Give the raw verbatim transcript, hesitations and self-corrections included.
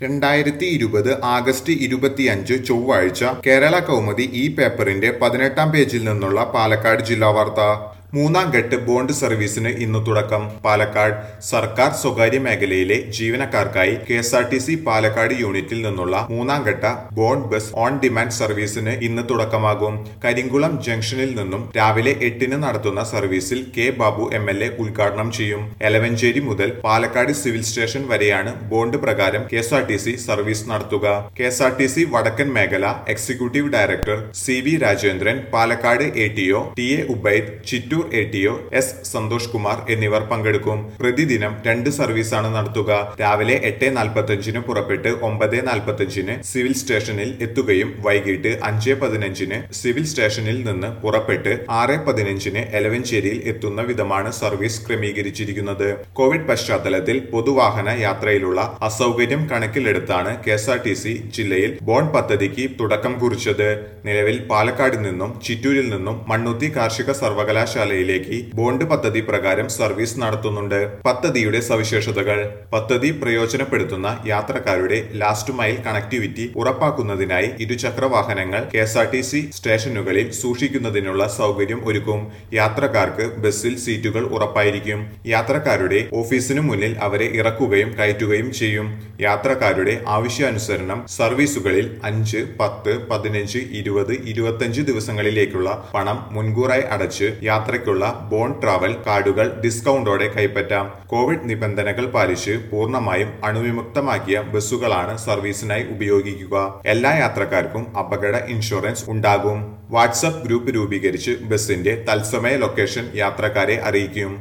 രണ്ടായിരത്തി ഇരുപത് ആഗസ്റ്റ് ഇരുപത്തിയഞ്ച് ചൊവ്വാഴ്ച കേരള കൗമുദി ഈ പേപ്പറിന്റെ പതിനെട്ടാം പേജിൽ നിന്നുള്ള പാലക്കാട് ജില്ലാ വാർത്ത. മൂന്നാം ഘട്ട ബോണ്ട് സർവീസിന് ഇന്ന് തുടക്കം. പാലക്കാട് സർക്കാർ സ്വകാര്യ മേഖലയിലെ ജീവനക്കാർക്കായി K S R T C Palakkad യൂണിറ്റിൽ നിന്നുള്ള മൂന്നാം ഘട്ട ബോണ്ട് ബസ് ഓൺ ഡിമാൻഡ് സർവീസിന് ഇന്ന് തുടക്കമാകും. കരിങ്കുളം ജംഗ്ഷനിൽ നിന്നും രാവിലെ എട്ടിന് നടത്തുന്ന സർവീസിൽ K Babu M L A ഉദ്ഘാടനം ചെയ്യും. എലവഞ്ചേരി മുതൽ പാലക്കാട് സിവിൽ സ്റ്റേഷൻ വരെയാണ് ബോണ്ട് പ്രകാരം K S R T C service നടത്തുക. K S R T C വടക്കൻ മേഖല executive director C V Rajendran, Palakkad A T O T A Ubaid, Chittur A T O S Santhosh Kumar എന്നിവർ പങ്കെടുക്കും. പ്രതിദിനം രണ്ട് സർവീസാണ് നടത്തുക. രാവിലെ എട്ട് നാൽപ്പത്തഞ്ചിന് പുറപ്പെട്ട് ഒമ്പത് നാൽപ്പത്തഞ്ചിന് സിവിൽ സ്റ്റേഷനിൽ എത്തുകയും വൈകിട്ട് അഞ്ച് പതിനഞ്ചിന് സിവിൽ സ്റ്റേഷനിൽ നിന്ന് പുറപ്പെട്ട് ആറ് പതിനഞ്ചിന് എലവഞ്ചേരിയിൽ എത്തുന്ന വിധമാണ് സർവീസ് ക്രമീകരിച്ചിരിക്കുന്നത്. കോവിഡ് പശ്ചാത്തലത്തിൽ പൊതുവാഹന യാത്രയിലുള്ള അസൗകര്യം കണക്കിലെടുത്താണ് K S R T C ജില്ലയിൽ ബോണ്ട് പദ്ധതിക്ക് തുടക്കം കുറിച്ചത്. നിലവിൽ പാലക്കാട് നിന്നും ചിറ്റൂരിൽ നിന്നും മണ്ണുത്തി കാർഷിക സർവകലാശാല യിലേക്ക് ബോണ്ട് പദ്ധതി പ്രകാരം സർവീസ് നടത്തുന്നുണ്ട്. പദ്ധതിയുടെ സവിശേഷതകൾ: പദ്ധതി പ്രയോജനപ്പെടുത്തുന്ന യാത്രക്കാരുടെ ലാസ്റ്റ് മൈൽ കണക്ടിവിറ്റി ഉറപ്പാക്കുന്നതിനായി ഇരുചക്ര വാഹനങ്ങൾ K S R T C സ്റ്റേഷനുകളിൽ സൂക്ഷിക്കുന്നതിനുള്ള സൗകര്യം ഒരുക്കും. യാത്രക്കാർക്ക് ബസ്സിൽ സീറ്റുകൾ ഉറപ്പായിരിക്കും. യാത്രക്കാരുടെ ഓഫീസിനു മുന്നിൽ അവരെ ഇറക്കുകയും കയറ്റുകയും ചെയ്യും. യാത്രക്കാരുടെ ആവശ്യാനുസരണം സർവീസുകളിൽ അഞ്ച് പത്ത് പതിനഞ്ച് ഇരുപത് ഇരുപത്തിയഞ്ച് ദിവസങ്ങളിലേക്കുള്ള പണം മുൻകൂറായി അടച്ച് യാത്രയ്ക്കുള്ള ബോണ്ട് ട്രാവൽ കാർഡുകൾ ഡിസ്കൗണ്ടോടെ കൈപ്പറ്റാം. കോവിഡ് നിബന്ധനകൾ പാലിച്ച് പൂർണ്ണമായും അണുവിമുക്തമാക്കിയ ബസ്സുകളാണ് സർവീസിനായി ഉപയോഗിക്കുക. എല്ലാ യാത്രക്കാർക്കും അപകട ഇൻഷുറൻസ് ഉണ്ടാകും. വാട്സ്ആപ്പ് ഗ്രൂപ്പ് രൂപീകരിച്ച് ബസിന്റെ തത്സമയ ലൊക്കേഷൻ യാത്രക്കാരെ അറിയിക്കും.